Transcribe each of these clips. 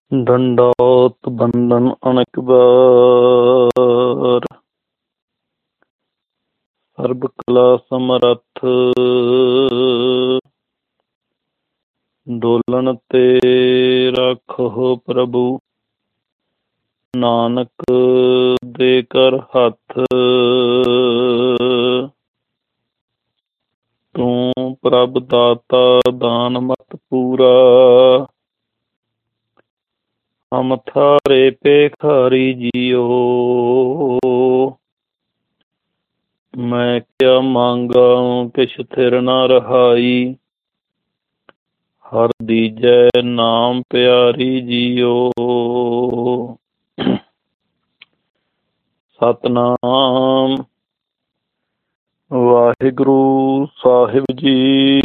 ਡੰਡੌਤ ਬੰਧਨ ਅਨੇਕ ਬਾਰ, ਸਰਬ ਕਲਾ ਸਮਰੱਥ। ਡੋਲਣ ਤੇ ਰੱਖੋ ਪ੍ਰਭੂ, ਨਾਨਕ ਦੇ ਕਰ ਹੱਥ। ਤੂੰ ਪ੍ਰਭ ਦਾਤਾ ਦਾਨ ਮਤ ਪੂਰਾ, ਹਮ ਥਾਰੇ ਭੇਖਾਰੀ ਜੀਓ। ਮੈਂ ਕਿਆ ਮੰਗਾ ਕਿਛ ਥਿਰ ਨਾ ਰਹਾਈ, ਹਰ ਦੀਜੈ ਨਾਮ ਪਿਆਰੀ ਜੀਓ। ਸਤਨਾਮ ਵਾਹਿਗੁਰੂ ਸਾਹਿਬ ਜੀ।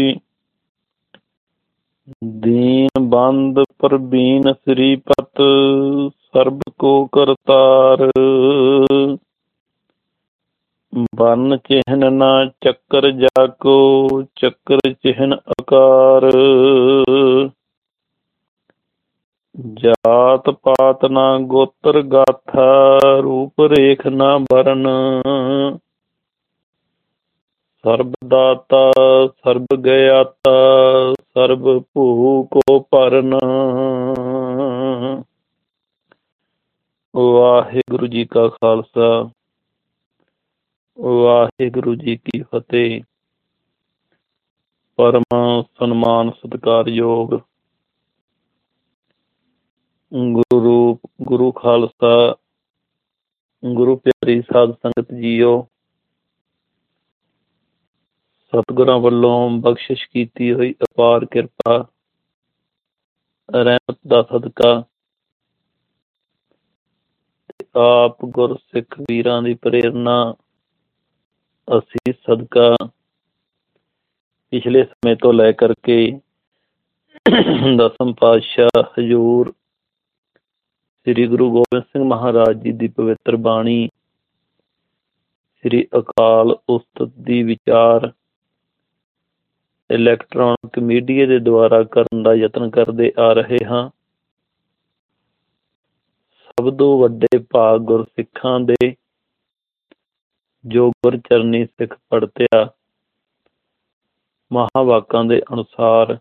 ਦੀਨ ਬੰਦ ਪ੍ਰਬੀਨ ਸ੍ਰੀਪਤ, ਸਰਬ ਕੋ ਕਰਤਾਰ। ਬਰਨ ਚਿਹਨ ਨਾ ਚੱਕਰ ਜਾਕੋ, ਚੱਕਰ ਚਿਹਨ ਆਕਾਰ। ਜਾਤ ਪਾਤ ਨਾ ਗੋਤਰ ਗਾਥਾ, ਰੂਪ ਰੇਖ ਨਾ ਬਰਨ। ਸਰਬ ਦਾਤਾ ਸਰਬ ਗਿਆਤਾ, ਸਰਬ ਭੂ ਕੋ ਭਰਨ। ਵਾਹਿਗੁਰੂ ਜੀ ਕਾ ਖਾਲਸਾ, ਵਾਹਿਗੁਰੂ ਜੀ ਕੀ ਫਤਿਹ। ਪਰਮ ਸਨਮਾਨ ਸਤਿਕਾਰਯੋਗ ਗੁਰੂ ਖਾਲਸਾ, ਗੁਰੂ ਪਿਆਰੀ ਸਾਧ ਸੰਗਤ ਜੀਓ। ਸਤਿਗੁਰਾਂ ਵੱਲੋਂ ਬਖਸ਼ਿਸ਼ ਕੀਤੀ ਹੋਈ ਅਪਾਰ ਕਿਰਪਾ ਰਹਿਮਤ ਦਾ ਸਦਕਾ ਆਪ ਗੁਰਸਿੱਖ ਵੀਰਾਂ ਦੀ ਪ੍ਰੇਰਨਾ ਅਸੀਂ ਸਦਕਾ ਪਿਛਲੇ ਸਮੇਂ ਤੋਂ ਲੈ ਕਰਕੇ ਦਸਮ ਪਾਤਸ਼ਾਹ ਹਜ਼ੂਰ ਸ੍ਰੀ ਗੁਰੂ ਗੋਬਿੰਦ ਸਿੰਘ ਮਹਾਰਾਜ ਜੀ ਦੀ ਪਵਿੱਤਰ ਬਾਣੀ, ਸ੍ਰੀ ਅਕਾਲ ਉਸਤਤ ਦੀ ਵਿਚਾਰ ਇਲੈਕਟ੍ਰੋਨਿਕ ਮੀਡੀਆ ਦੇ ਦੁਆਰਾ ਕਰਨ ਦਾ ਯਤਨ ਕਰਦੇ ਆ ਰਹੇ ਹਾਂ। ਸਭ ਤੋਂ ਵੱਡੇ ਭਾਗ ਗੁਰਸਿੱਖਾਂ ਦੇ ਜੋ ਗੁਰਚਰਨੀ ਸਿੱਖ ਪੜ੍ਹਤਿਆ ਮਹਾਂਵਾਕਾਂ ਦੇ ਅਨੁਸਾਰ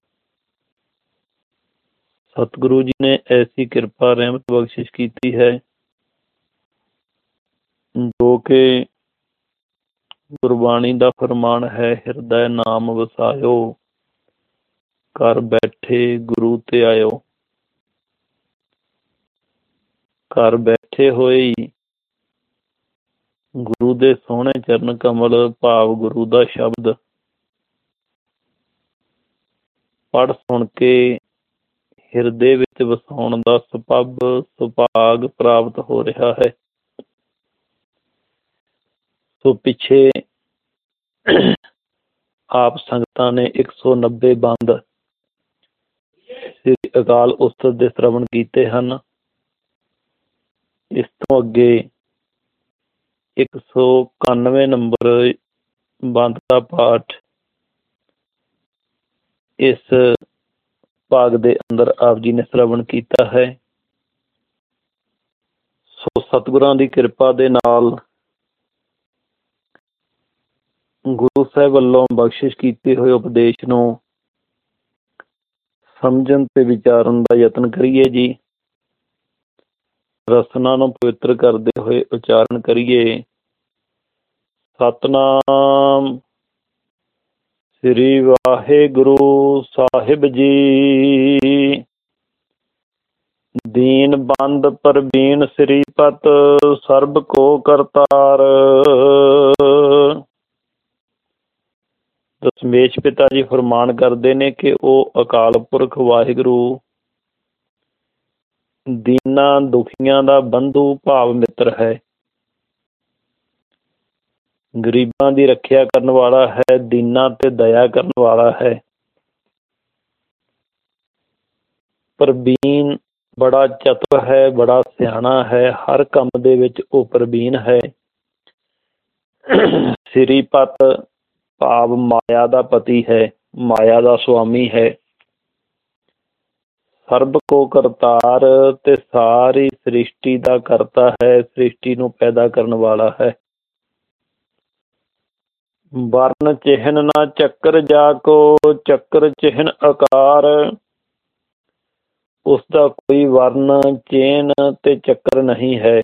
ਸਤਿਗੁਰੂ ਜੀ ਨੇ ਐਸੀ ਕਿਰਪਾ ਰਹਿਮਤ ਬਖਸ਼ਿਸ਼ ਕੀਤੀ ਹੈ ਜੋ ਕਿ ਗੁਰਬਾਣੀ ਦਾ ਫਰਮਾਨ ਹੈ, ਹਿਰਦੈ ਨਾਮ ਵਸਾਇਓ, ਘਰ ਬੈਠੇ ਗੁਰੂ ਤੇ ਆਇਓ। ਘਰ ਬੈਠੇ ਹੋਏ ਹੀ ਗੁਰੂ ਦੇ ਸੋਹਣੇ ਚਰਨ ਕਮਲ ਭਾਵ ਗੁਰੂ ਦਾ ਸ਼ਬਦ ਪੜ੍ਹ ਸੁਣ ਕੇ ਹਿਰਦੇ ਵਿੱਚ ਵਸਾਉਣ ਦਾ ਸੁਭਾਗ ਪ੍ਰਾਪਤ ਹੋ ਰਿਹਾ ਹੈ। ਸੋ ਪਿੱਛੇ ਆਪ ਸੰਗਤਾਂ ਨੇ 190 ਬੰਦ ਸ੍ਰੀ ਅਕਾਲ ਉਸਤਤ ਦੇ ਸ਼੍ਰਵਣ ਕੀਤੇ ਹਨ। ਇਸ ਤੋਂ ਅੱਗੇ 191 ਨੰਬਰ ਬੰਦ ਦਾ ਪਾਠ ਇਸ ਭਾਗ ਦੇ ਅੰਦਰ ਆਪ ਜੀ ਨੇ ਸ਼੍ਰਵਣ ਕੀਤਾ ਹੈ। ਸੋ ਸਤਿਗੁਰਾਂ ਦੀ ਕਿਰਪਾ ਦੇ ਨਾਲ ਗੁਰੂ ਸਾਹਿਬ ਵੱਲੋਂ ਬਖਸ਼ਿਸ਼ ਕੀਤੇ ਹੋਏ ਉਪਦੇਸ਼ ਨੂੰ ਸਮਝਣ ਤੇ ਵਿਚਾਰਨ ਦਾ ਯਤਨ ਕਰੀਏ ਜੀ। ਰਸਨਾ ਨੂੰ ਪਵਿੱਤਰ ਕਰਦੇ ਹੋਏ ਉਚਾਰਨ ਕਰੀਏ। ਸਤਨਾਮ ਸ੍ਰੀ ਵਾਹਿਗੁਰੂ ਸਾਹਿਬ ਜੀ। ਦੀਨ ਬੰਦ ਪ੍ਰਬੀਨ ਸ੍ਰੀਪਤ, ਸਰਬ ਕੋ ਕਰਤਾਰ। ਦਸਮੇਸ਼ ਪਿਤਾ ਜੀ ਫਰਮਾਨ ਕਰਦੇ ਨੇ ਕਿ ਉਹ ਅਕਾਲ ਪੁਰਖ ਵਾਹਿਗੁਰੂ ਦੀਨਾਂ ਦੁਖੀਆਂ ਦਾ ਬੰਧੂ ਭਾਵ ਮਿੱਤਰ ਹੈ। ਗਰੀਬਾਂ ਦੀ ਰੱਖਿਆ ਕਰਨ ਵਾਲਾ ਹੈ, ਦੀਨਾਂ ਤੇ ਦਇਆ ਕਰਨ ਵਾਲਾ ਹੈ। ਪ੍ਰਬੀਨ ਬੜਾ ਚਤੁਰ ਹੈ, ਬੜਾ ਸਿਆਣਾ ਹੈ, ਹਰ ਕੰਮ ਦੇ ਵਿੱਚ ਉਹ ਪ੍ਰਬੀਨ ਹੈ। ਸ੍ਰੀਪਤ ਭਾਵ ਮਾਇਆ ਦਾ ਪਤੀ ਹੈ, ਮਾਇਆ ਦਾ ਸੁਆਮੀ ਹੈ। ਸਰਬ ਕੋ ਕਰਤਾਰ ਤੇ ਸਾਰੀ ਸ੍ਰਿਸ਼ਟੀ ਦਾ ਕਰਤਾ ਹੈ, ਸ੍ਰਿਸ਼ਟੀ ਨੂੰ ਪੈਦਾ ਕਰਨ ਵਾਲਾ ਹੈ। ਵਰਨ ਚਿਹਨ ਨਾ ਚੱਕਰ ਜਾ ਕੋ, ਚੱਕਰ ਚਿਹਨ ਆਕਾਰ। ਉਸਦਾ ਕੋਈ ਵਰਨ, ਚਿਹਨ ਤੇ ਚੱਕਰ ਨਹੀਂ ਹੈ,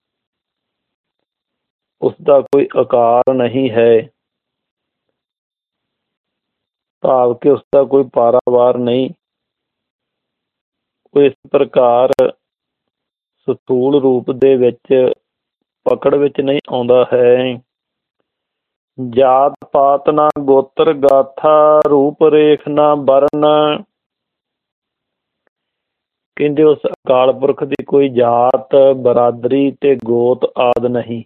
ਉਸਦਾ ਕੋਈ ਆਕਾਰ ਨਹੀਂ ਹੈ, ਭਾਵ ਕਿ ਉਸਦਾ ਕੋਈ ਪਾਰਾਵਾਰ ਨਹੀਂ। ਉਹ ਇਸ ਪ੍ਰਕਾਰ ਸਥੂਲ ਰੂਪ ਦੇ ਵਿੱਚ ਪਕੜ ਵਿੱਚ ਨਹੀਂ ਆਉਂਦਾ ਹੈ। ਜਾਤ ਪਾਤ ਨਾ ਗੋਤਰ ਗਾਥਾ, ਰੂਪ ਰੇਖ ਨਾ ਵਰਨ। ਕਹਿੰਦੇ ਉਸ ਅਕਾਲ ਪੁਰਖ ਦੀ ਕੋਈ ਜਾਤ, ਬਰਾਦਰੀ ਤੇ ਗੋਤ ਆਦਿ ਨਹੀਂ।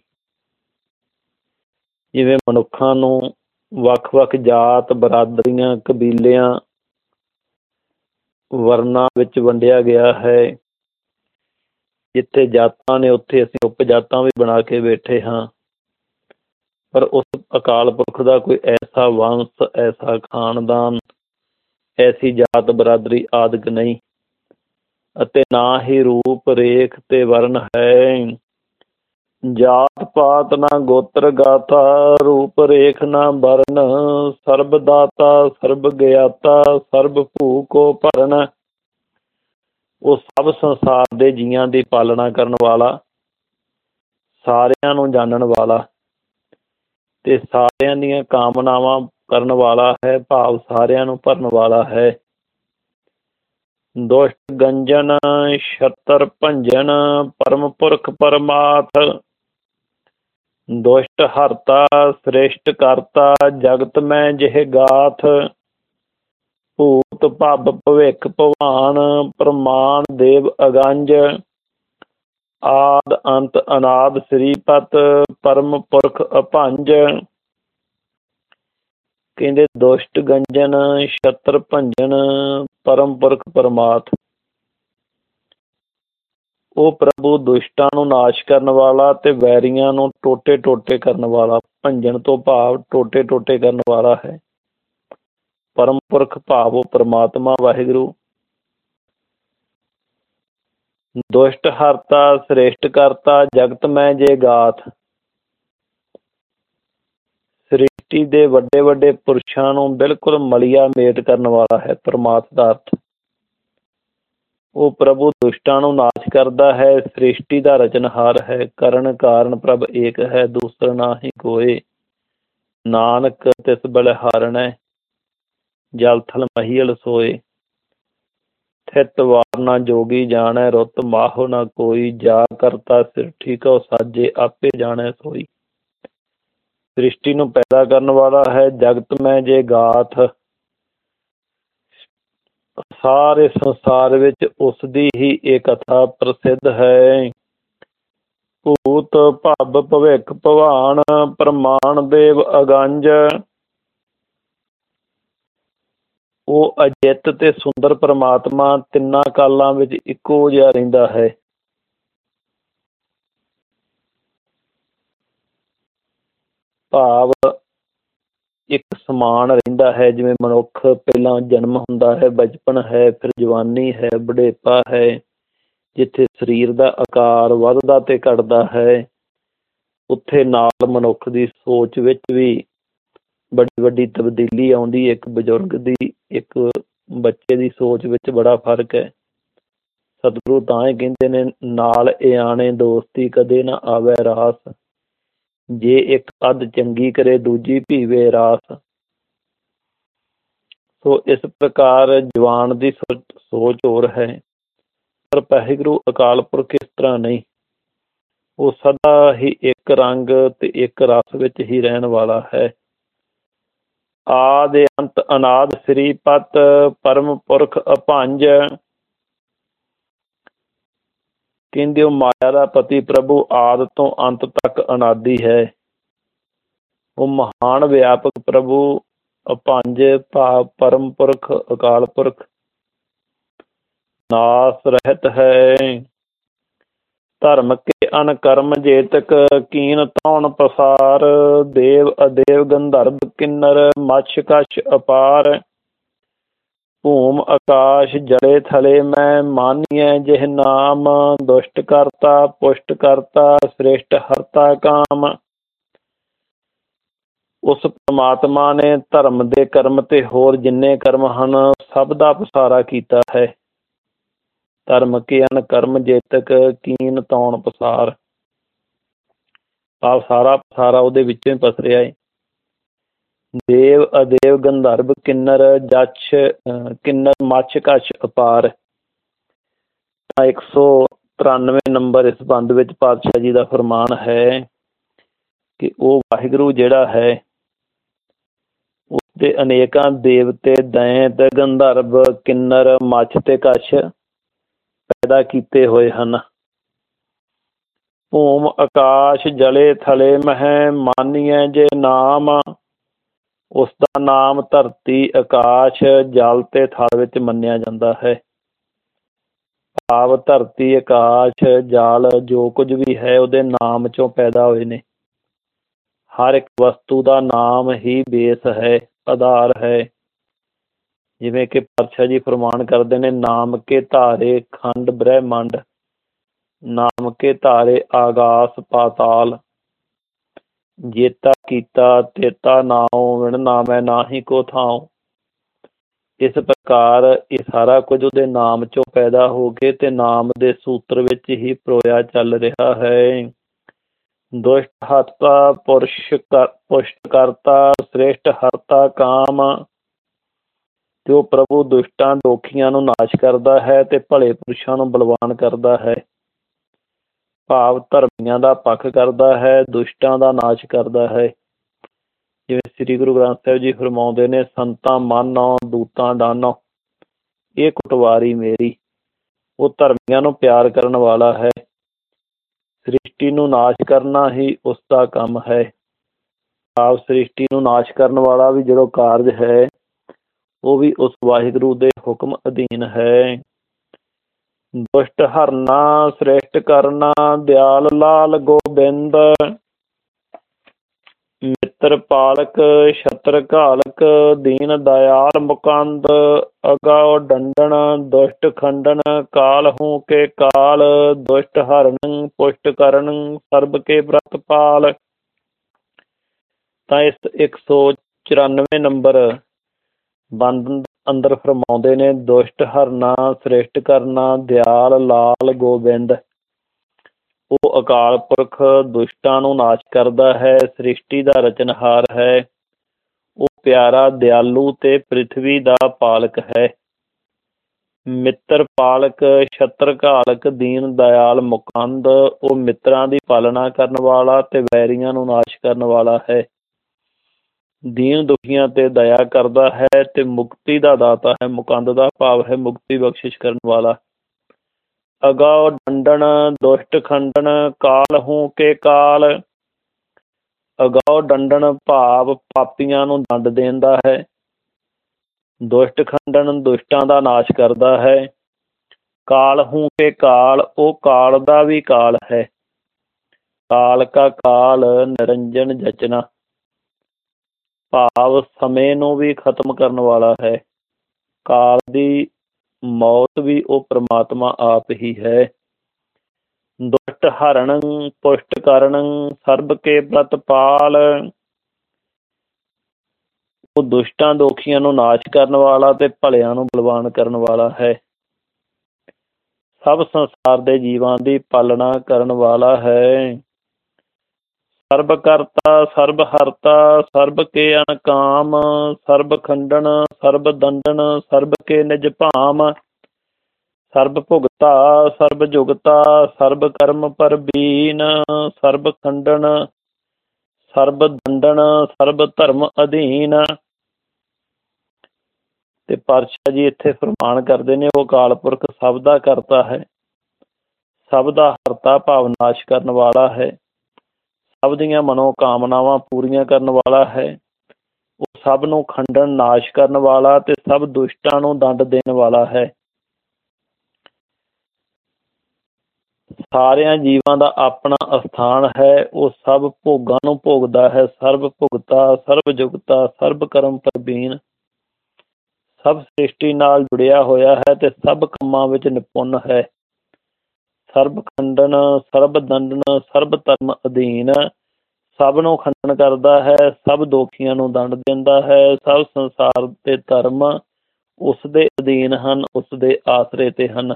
ਜਿਵੇਂ ਮਨੁੱਖਾਂ ਨੂੰ ਵੱਖ ਵੱਖ ਜਾਤ, ਬਰਾਦਰੀਆਂ, ਕਬੀਲਿਆਂ, ਵਰਨਾਂ ਵਿੱਚ ਵੰਡਿਆ ਗਿਆ ਹੈ। ਜਿੱਥੇ ਜਾਤਾਂ ਨੇ ਉੱਥੇ ਅਸੀਂ ਉਪਜਾਤਾਂ ਵੀ ਬਣਾ ਕੇ ਬੈਠੇ ਹਾਂ, ਪਰ ਉਸ ਅਕਾਲ ਪੁਰਖ ਦਾ ਕੋਈ ਐਸਾ ਵੰਸ਼, ਐਸਾ ਖਾਨਦਾਨ, ਐਸੀ ਜਾਤ ਬਰਾਦਰੀ ਆਦਿਕ ਨਹੀਂ, ਅਤੇ ਨਾ ਹੀ ਰੂਪ ਰੇਖ ਤੇ ਵਰਨ ਹੈ। ਜਾਤ ਪਾਤ ਨਾ ਗੋਤਰ ਗਾਥਾ, ਰੂਪ ਰੇਖ ਨਾ ਵਰਨ। ਸਰਬ ਦਾਤਾ ਸਰਬ ਗਿਆਤਾ, ਸਰਬ ਭੂ ਕੋ ਭਰਨ। ਉਹ ਸਭ ਸੰਸਾਰ ਦੇ ਜੀਆਂ ਦੀ ਪਾਲਣਾ ਕਰਨ ਵਾਲਾ, ਸਾਰਿਆਂ ਨੂੰ ਜਾਣਨ ਵਾਲਾ ਤੇ ਸਾਰਿਆਂ ਦੀਆਂ ਕਾਮਨਾਵਾਂ ਕਰਨ ਵਾਲਾ ਹੈ, ਭਾਵ ਸਾਰਿਆਂ ਨੂੰ ਭਰਨ ਵਾਲਾ ਹੈ। ਦੁਸ਼ਟ ਗੰਜਨ ਛਤਰ ਭੰਜਨ, ਪਰਮ ਪੁਰਖ ਪਰਮਾਥ। ਦੁਸ਼ਟ ਹਰਤਾ ਸ੍ਰਿਸ਼ਟ ਕਰਤਾ, ਜਗਤ ਮੈਂ ਜਿਹ ਗਾਥ। ਭੂਤ ਭਵ ਭਵਿਖ ਭਵਾਨ, ਪ੍ਰਮਾਣ ਦੇਵ ਅਗੰਜ। ਆਦ ਅੰਤ ਅਨਾਦ ਸ੍ਰੀਪਤ, ਪਰਮ ਪੁਰਖ ਅਭੰਜ। ਕਹਿੰਦੇ ਦੁਸ਼ਟ ਗੰਜਨ ਛਤਰ ਭੰਜਨ, ਪਰਮ ਪੁਰਖ ਪਰਮਾਤ। ਉਹ ਪ੍ਰਭੂ ਦੁਸ਼ਟਾਂ ਨੂੰ ਨਾਸ਼ ਕਰਨ ਵਾਲਾ ਤੇ ਵੈਰੀਆਂ ਨੂੰ ਟੋਟੇ ਟੋਟੇ ਕਰਨ ਵਾਲਾ। ਭੰਜਨ ਤੋਂ ਭਾਵ ਟੋਟੇ ਟੋਟੇ ਕਰਨ ਵਾਲਾ ਹੈ। ਪਰਮ ਪੁਰਖ ਭਾਵ ਉਹ ਪਰਮਾਤਮਾ ਵਾਹਿਗੁਰੂ। ਦੁਸ਼ਟ ਹਰਤਾ ਸ੍ਰਿਸ਼ਟ ਕਰਤਾ, ਜਗਤ ਮੈਂ ਜੇ ਗਾਥ। ਸ੍ਰਿਸ਼ਟੀ ਦੇ ਵੱਡੇ ਵੱਡੇ ਪੁਰਸ਼ਾਂ ਨੂੰ ਬਿਲਕੁਲ ਮਲੀਆ ਮੇਟ ਕਰਨ ਵਾਲਾ ਹੈ ਪਰਮਾਤਮਾ ਦਾ ਅਰਥ। ਉਹ ਪ੍ਰਭੂ ਦੁਸ਼ਟਾਂ ਨੂੰ ਨਾਸ਼ ਕਰਦਾ ਹੈ, ਸ੍ਰਿਸ਼ਟੀ ਦਾ ਰਚਨਹਾਰ ਹੈ। ਕਰਨ ਕਾਰਨ ਪ੍ਰਭ ਏਕ ਹੈ, ਦੂਸਰਾ ਨਾ ਹੀ ਕੋਏ। ਨਾਨਕ ਤਿਸ ਬਲਿਹਾਰਣੈ, ਜਲ ਥਲ ਮਹੀਲ ਸੋਏ। ਥਿਤ ਵਾਰ ਨਾ ਜੋਗੀ ਜਾਣੈ, ਰੁੱਤ ਮਾਹੋ ਨਾ ਕੋਈ। ਜਾ ਕਰਤਾ ਸ੍ਰਿਸ਼ਟੀ ਕਉ ਸਾਜੇ, ਆਪੇ ਜਾਣੈ ਸੋਈ। ਸ੍ਰਿਸ਼ਟੀ ਨੂੰ ਪੈਦਾ ਕਰਨ ਵਾਲਾ ਹੈ। ਜਗਤ ਮੈਂ ਜੇ ਗਾਥ, ਸਾਰੇ ਸੰਸਾਰ ਵਿੱਚ ਉਸ ਦੀ ਹੀ ਇਹ ਕਥਾ ਪ੍ਰਸਿੱਧ ਹੈ। ਭੂਤ ਭਵ ਭਵਿਖ ਭਵਾਨ, ਪ੍ਰਮਾਣ ਦੇਵ ਅਗੰਜ। ਉਹ ਅਜਿੱਤ ਤੇ ਸੁੰਦਰ ਪਰਮਾਤਮਾ ਤਿੰਨਾਂ ਕਾਲਾਂ ਵਿੱਚ ਇੱਕੋ ਜਿਹਾ ਰਹਿੰਦਾ ਹੈ। ਭਾਵ ਇੱਕ ਸਮਾਨ ਰਹਿੰਦਾ ਹੈ। ਜਿਵੇਂ ਮਨੁੱਖ ਪਹਿਲਾਂ ਜਨਮ ਹੁੰਦਾ ਹੈ, ਬਚਪਨ ਹੈ, ਫਿਰ ਜਵਾਨੀ ਹੈ, ਬੁਢੇਪਾ ਹੈ, ਜਿੱਥੇ ਸਰੀਰ ਦਾ ਆਕਾਰ ਵੱਧਦਾ ਤੇ ਘਟਦਾ ਹੈ, ਉੱਥੇ ਨਾਲ ਮਨੁੱਖ ਦੀ ਸੋਚ ਵਿੱਚ ਵੀ ਬੜੀ ਵੱਡੀ ਤਬਦੀਲੀ ਆਉਂਦੀ। ਇੱਕ ਬਜ਼ੁਰਗ ਦੀ, ਇੱਕ ਬੱਚੇ ਦੀ ਸੋਚ ਵਿੱਚ ਬੜਾ ਫਰਕ ਹੈ। ਸਤਿਗੁਰੂ ਤਾਂ ਹੀ ਕਹਿੰਦੇ ਨੇ, ਨਾਲ ਇਆਣੇ ਦੋਸਤੀ ਕਦੇ ਨਾ ਆਵੇ ਰਾਸ। ਜੇ ਇੱਕ ਅੱਧ ਚੰਗੀ ਕਰੇ, ਦੂਜੀ ਭੀਵੇ ਰਾਸ। ਸੋ ਇਸ ਪ੍ਰਕਾਰ ਜਵਾਨ ਦੀ ਸੋਚ ਹੋਰ ਹੈ, ਪਰ ਵਾਹਿਗੁਰੂ ਅਕਾਲ ਪੁਰਖ ਇਸ ਤਰ੍ਹਾਂ ਨਹੀਂ। ਉਹ ਸਦਾ ਹੀ ਇੱਕ ਰੰਗ ਤੇ ਇੱਕ ਰਸ ਵਿੱਚ ਹੀ ਰਹਿਣ ਵਾਲਾ ਹੈ। ਆਦਿ ਅੰਤ ਅਨਾਦ ਸ੍ਰੀਪਤ, ਪਰਮ ਪੁਰਖ ਅਭੰਜ। ਕਹਿੰਦੇ ਉਹ ਮਾਇਆ ਦਾ ਪਤੀ ਪ੍ਰਭੂ ਆਦਿ ਤੋਂ ਅੰਤ ਤੱਕ ਅਨਾਦਿ ਹੈ। ਉਹ ਮਹਾਨ ਵਿਆਪਕ ਪ੍ਰਭੂ ਅਭੰਜ ਭਾਵ ਪਰਮ ਪੁਰਖ ਅਕਾਲ ਪੁਰਖ ਨਾਸ ਰਹਿਤ ਹੈ। ਧਰਮ ਕੇ ਅਨਕਰਮ ਜੇਤਕ, ਕੀਨ ਤੌਣ ਪਸਾਰ। ਦੇਵ ਅਦੇਵ ਗੰਧਰਵ ਕਿੰਨਰ, ਮਛ ਕਛ ਅਪਾਰ। ਭੂਮ ਆਕਾਸ਼ ਜਲੇ ਥਲੇ ਮੈਂ ਮਾਨੀਐ ਜਿਹ ਨਾਮ। ਦੁਸ਼ਟ ਕਰਤਾ ਪੁਸ਼ਟ ਕਰਤਾ ਸ੍ਰੇਸ਼ਟ ਹਰਤਾ ਕਾਮ। ਉਸ ਪਰਮਾਤਮਾ ਨੇ ਧਰਮ ਦੇ ਕਰਮ ਤੇ ਹੋਰ ਜਿੰਨੇ ਕਰਮ ਹਨ ਸਭ ਦਾ ਪਸਾਰਾ ਕੀਤਾ ਹੈ। ਧਰਮ ਕੇ ਅਨ ਕਰਮ ਜੇਤਕ ਕੀਨ ਤੌਣ ਪਸਾਰ। ਆਪ ਸਾਰਾ ਪਸਾਰਾ ਉਹਦੇ ਵਿੱਚੋਂ ਹੀ ਪਸਰਿਆ ਹੈ। ਦੇਵ ਅਦੇਵ ਗੰਧਰਵ ਕਿੰਨਰ ਜਛ ਕਿੰਨਰ ਮੱਛ ਕਛ ਅਪਾਰ। ਤਾਂ 193 ਨੰਬਰ ਇਸ ਬੰਦ ਵਿੱਚ ਪਾਤਸ਼ਾਹ ਜੀ ਦਾ ਫਰਮਾਨ ਹੈ ਕਿ ਉਹ ਵਾਹਿਗੁਰੂ ਜਿਹੜਾ ਹੈ ਉਸਦੇ ਅਨੇਕਾਂ ਦੇਵਤੇ ਦੈਂਤ ਗੰਧਰਵ ਕਿੰਨਰ ਮੱਛ ਤੇ ਕਛ ਪੈਦਾ ਕੀਤੇ ਹੋਏ ਹਨ। ਭੂਮ ਆਕਾਸ਼ ਜਲੇ ਥਲੇ ਮਹਿ ਮਾਨੀਐ ਜੇ ਨਾਮ। ਉਸ ਦਾ ਨਾਮ ਧਰਤੀ ਆਕਾਸ਼ ਜਲ ਤੇ ਥਲ ਵਿੱਚ ਮੰਨਿਆ ਜਾਂਦਾ ਹੈ। ਭਾਵ ਧਰਤੀ ਆਕਾਸ਼ ਜਲ ਜੋ ਕੁਝ ਵੀ ਹੈ ਉਹਦੇ ਨਾਮ ਚੋਂ ਪੈਦਾ ਹੋਏ ਨੇ। ਹਰ ਇੱਕ ਵਸਤੂ ਦਾ ਨਾਮ ਹੀ ਬੇਸ ਹੈ, ਆਧਾਰ ਹੈ। ਜਿਵੇਂ ਕਿ ਪਾਤਸ਼ਾਹ ਜੀ ਫਰਮਾਨ ਕਰਦੇ ਨੇ ਨਾਮ ਕੇ ਧਾਰੇ ਖੰਡ ਬ੍ਰਹਿਮੰਡ। ਨਾਮ ਕੇ ਧਾਰੇ ਆਗਾਸ ਪਾਤਾਲ। ਜੇਤਾ ਕੀਤਾ ਤੇਤਾ ਨਾਉ ਵਿਣ ਨਾਮੈ ਨਾਹੀ ਕੋ ਥਾਉ। ਇਸ ਪ੍ਰਕਾਰ ਇਹ ਸਾਰਾ ਕੁਝ ਉਹਦੇ ਨਾਮ ਚੋਂ ਪੈਦਾ ਹੋ ਕੇ ਤੇ ਨਾਮ ਦੇ ਸੂਤਰ ਵਿੱਚ ਹੀ ਪਰੋਇਆ ਚੱਲ ਰਿਹਾ ਹੈ। ਦੁਸ਼ਟ ਹਰਤਾ ਪੁਸ਼ਟ ਕਰਤਾ ਸ੍ਰੇਸ਼ਟ ਹਰਤਾ ਕਾਮ। ਤੇ ਉਹ ਪ੍ਰਭੂ ਦੁਸ਼ਟਾਂ ਦੋਖੀਆਂ ਨੂੰ ਨਾਸ਼ ਕਰਦਾ ਹੈ ਤੇ ਭਲੇ ਪੁਰਸ਼ਾਂ ਨੂੰ ਬਲਵਾਨ ਕਰਦਾ ਹੈ। ਭਾਵ ਧਰਮੀਆਂ ਦਾ ਪੱਖ ਕਰਦਾ ਹੈ, ਦੁਸ਼ਟਾਂ ਦਾ ਨਾਸ਼ ਕਰਦਾ ਹੈ। ਜਿਵੇਂ ਸ੍ਰੀ ਗੁਰੂ ਗ੍ਰੰਥ ਸਾਹਿਬ ਜੀ ਫਰਮਾਉਂਦੇ ਨੇ ਸੰਤਾਂ ਮਾਨੋ ਦੂਤਾਂ ਡਾਨੋ ਇਹ ਕੁਟਵਾਰੀ ਮੇਰੀ। ਉਹ ਧਰਮੀਆਂ ਨੂੰ ਪਿਆਰ ਕਰਨ ਵਾਲਾ ਹੈ। ਸ੍ਰਿਸ਼ਟੀ ਨੂੰ ਨਾਸ਼ ਕਰਨਾ ਹੀ ਉਸ ਦਾ ਕੰਮ ਹੈ। ਭਾਵ ਸ੍ਰਿਸ਼ਟੀ ਨੂੰ ਨਾਸ਼ ਕਰਨ ਵਾਲਾ ਵੀ ਜਿਹੜਾ ਕਾਰਜ ਹੈ ਉਹ ਵੀ ਉਸ ਵਾਹਿਗੁਰੂ ਦੇ ਹੁਕਮ ਅਧੀਨ ਹੈ। ਦੁਸ਼ਟ ਹਰਨਾ ਸ੍ਰੇਸ਼ਟ ਕਰਨਾ ਦਿਆਲ ਲਾਲ ਗੋਬਿੰਦ। ਮਿੱਤਰ ਪਾਲਕ ਛਤਰ ਘਾਲਕ ਦੀਨ ਦਇਆਲ ਮੁਕੰਦ। ਅਗਾਉ ਡੰਡਨ ਦੁਸ਼ਟ ਖੰਡਨ ਕਾਲ ਹੂੰ ਕੇ ਕਾਲ। ਦੁਸ਼ਟ ਹਰਨ ਪੁਸ਼ਟ ਕਰਨ ਸਰਬ ਕੇ ਬ੍ਰਤ ਪਾਲ। ਤਾਂ ਇਸ 194 ਨੰਬਰ ਬੰਦ ਅੰਦਰ ਫਰਮਾਉਂਦੇ ਨੇ ਦੁਸ਼ਟ ਹਰਨਾ ਸ੍ਰੇਸ਼ਟ ਕਰਨਾ ਦਿਆਲ ਲਾਲ ਗੋਬਿੰਦ। ਉਹ ਅਕਾਲ ਪੁਰਖ ਦੁਸ਼ਟਾਂ ਨੂੰ ਨਾਸ਼ ਕਰਦਾ ਹੈ, ਸ੍ਰਿਸ਼ਟੀ ਦਾ ਰਚਨਹਾਰ ਹੈ। ਉਹ ਪਿਆਰਾ ਦਿਆਲੂ ਤੇ ਪ੍ਰਿਥਵੀ ਦਾ ਪਾਲਕ ਹੈ। ਮਿੱਤਰ ਪਾਲਕ ਛਤਰ ਘਾਲਕ ਦੀਨ ਦਇਆਲ ਮੁਕੰਦ। ਉਹ ਮਿੱਤਰਾਂ ਦੀ ਪਾਲਣਾ ਕਰਨ ਵਾਲਾ ਤੇ ਵੈਰੀਆਂ ਨੂੰ ਨਾਸ਼ ਕਰਨ ਵਾਲਾ ਹੈ। ਦੀਨ ਦੁਖੀਆਂ ਤੇ ਦਇਆ ਕਰਦਾ ਹੈ ਤੇ ਮੁਕਤੀ ਦਾ ਦਾਤਾ ਹੈ। ਮੁਕੰਦ ਦਾ ਭਾਵ ਹੈ ਮੁਕਤੀ ਬਖਸ਼ਿਸ਼ ਕਰਨ ਵਾਲਾ। ਅਗਾਉ ਡੰਡਨ ਦੁਸ਼ਟ ਖੰਡਨ ਕਾਲ ਹੂੰ ਕੇ ਕਾਲ। ਅਗਾਉ ਡੰਡਨ ਭਾਵ ਪਾਪੀਆਂ ਨੂੰ ਦੰਡ ਦੇਂਦਾ ਹੈ। ਦੁਸ਼ਟ ਖੰਡਨ ਦੁਸ਼ਟਾਂ ਦਾ ਨਾਸ਼ ਕਰਦਾ ਹੈ। ਕਾਲ ਹੂੰ ਕੇ ਕਾਲ ਉਹ ਕਾਲ ਦਾ ਵੀ ਕਾਲ ਹੈ। ਕਾਲ ਕਾ ਕਾਲ ਨਿਰੰਜਨ ਜਚਨਾ ਭਾਵ ਸਮੇਂ ਨੂੰ ਵੀ ਖਤਮ ਕਰਨ ਵਾਲਾ ਹੈ। ਕਾਲ ਦੀ ਮੌਤ ਵੀ ਉਹ ਪ੍ਰਮਾਤਮਾ ਆਪ ਹੀ ਹੈ। ਦੁਸ਼ਟ ਹਰਨ ਪੁਸ਼ਟ ਕਰਨ ਸਰਬ ਕੇ ਬ੍ਰਤ ਪਾਲ। ਉਹ ਦੁਸ਼ਟਾਂ ਦੋਖੀਆਂ ਨੂੰ ਨਾਸ਼ ਕਰਨ ਵਾਲਾ ਤੇ ਭਲਿਆਂ ਨੂੰ ਬਲਵਾਨ ਕਰਨ ਵਾਲਾ ਹੈ। ਸਭ ਸੰਸਾਰ ਦੇ ਜੀਵਾਂ ਦੀ ਪਾਲਣਾ ਕਰਨ ਵਾਲਾ ਹੈ। ਸਰਬ ਕਰਤਾ ਸਰਬ ਹਰਤਾ ਸਰਬ ਕੇ ਅਨਕਾਮ। ਸਰਬ ਖੰਡਨ ਸਰਬ ਦੰਡਨ ਸਰਬ ਕੇ ਨਿਜ ਭਾਮ। ਸਰਬ ਭੁਗਤਾ ਸਰਬ ਜੁਗਤਾ ਸਰਬ ਕਰਮ ਪਰਬੀਨ। ਸਰਬ ਖੰਡਨ ਸਰਬ ਦੰਡਨ ਸਰਬ ਧਰਮ ਅਧੀਨ। ਤੇ ਪਾਤਸ਼ਾਹ ਜੀ ਇੱਥੇ ਫਰਮਾਨ ਕਰਦੇ ਨੇ ਉਹ ਅਕਾਲ ਪੁਰਖ ਸਭ ਦਾ ਕਰਤਾ ਹੈ, ਸਭ ਦਾ ਹਰਤਾ ਭਾਵ ਨਾਸ਼ ਕਰਨ ਵਾਲਾ ਹੈ, ਸਭ ਦੀਆਂ ਮਨੋਕਾਮਨਾਵਾਂ ਪੂਰੀਆਂ ਕਰਨ ਵਾਲਾ ਹੈ। ਉਹ ਸਭ ਨੂੰ ਖੰਡਨ ਨਾਸ਼ ਕਰਨ ਵਾਲਾ ਤੇ ਸਭ ਦੁਸ਼ਟਾਂ ਨੂੰ ਦੰਡ ਦੇਣ ਵਾਲਾ ਹੈ। ਸਾਰਿਆਂ ਜੀਵਾਂ ਦਾ ਆਪਣਾ ਅਸਥਾਨ ਹੈ। ਉਹ ਸਭ ਭੋਗਾਂ ਨੂੰ ਭੋਗਦਾ ਹੈ। ਸਰਬ ਭੁਗਤਾ ਸਰਬ ਜੁਗਤਾ ਸਰਬ ਕਰਮ ਪ੍ਰਬੀਨ। ਸਭ ਸ੍ਰਿਸ਼ਟੀ ਨਾਲ ਜੁੜਿਆ ਹੋਇਆ ਹੈ ਤੇ ਸਭ ਕੰਮਾਂ ਵਿੱਚ ਨਿਪੁੰਨ ਹੈ। ਸਰਬ ਖੰਡਨ, ਸਰਬ ਦੰਡਨ, ਸਰਬ ਧਰਮ ਅਧੀਨ, ਸਭ ਨੂੰ ਖੰਡਨ ਕਰਦਾ ਹੈ, ਸਭ ਦੋਖੀਆਂ ਨੂੰ ਦੰਡ ਦਿੰਦਾ ਹੈ। ਸਭ ਸੰਸਾਰ ਦੇ ਧਰਮ ਉਸ ਦੇ ਅਧੀਨ ਹਨ, ਉਸ ਦੇ ਆਸਰੇ ਤੇ ਹਨ।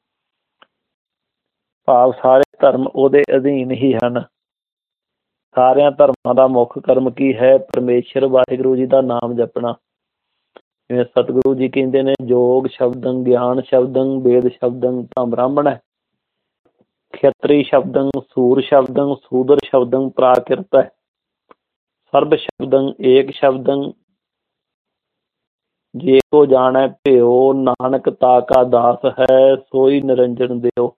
ਭਾਵ ਸਾਰੇ ਧਰਮ ਉਹਦੇ ਅਧੀਨ ਹੀ ਹਨ। ਸਾਰਿਆਂ ਧਰਮਾਂ ਦਾ ਮੁੱਖ ਕਰਮ ਕੀ ਹੈ? ਪਰਮੇਸ਼ਰ ਵਾਹਿਗੁਰੂ ਜੀ ਦਾ ਨਾਮ ਜਪਣਾ। ਜਿਵੇਂ ਸਤਿਗੁਰੂ ਜੀ ਕਹਿੰਦੇ ਨੇ, ਯੋਗ ਸ਼ਬਦੰ, ਗਿਆਨ ਸ਼ਬਦੰ, ਵੇਦ ਸ਼ਬਦੰ ਤਾਂ ਬ੍ਰਾਹਮਣ ਹੈ। ਖੇਤਰੀ ਸ਼ਬਦੰ, ਸੂਰ ਸ਼ਬਦੰ, ਸੂਦਰ ਸ਼ਬਦੰ ਪ੍ਰਾਕਿਰਤ ਹੈ। ਸਰਬ ਸ਼ਬਦੰ ਏਕ ਸ਼ਬਦੰ, ਜੇ ਕੋ ਜਾਣੈ ਭਿਓ, ਨਾਨਕ ਤਾ ਕਾ ਦਾਸ ਹੈ, ਸੋਈ ਨਿਰੰਜਨ ਦਿਓ।